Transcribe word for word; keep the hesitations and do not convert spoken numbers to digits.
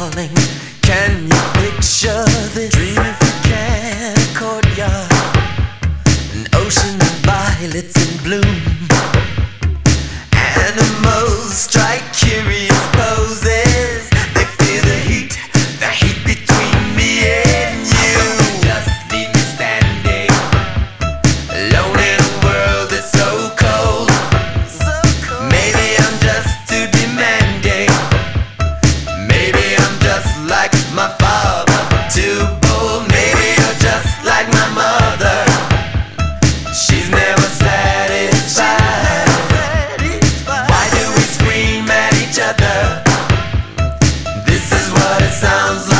darling, can you picture this? Dream if you can, a courtyard, an ocean of violets in bloom. Animals strike curious poses. They feel the heat, the heat between me and you. Just leave me standing alone in a world that's so cold. So cold. Maybe I'm just too demanding. Maybe I'm just like my father, too bold. Maybe you're just like my mother. She's never satisfied. Why do we scream at each other? This is what it sounds like.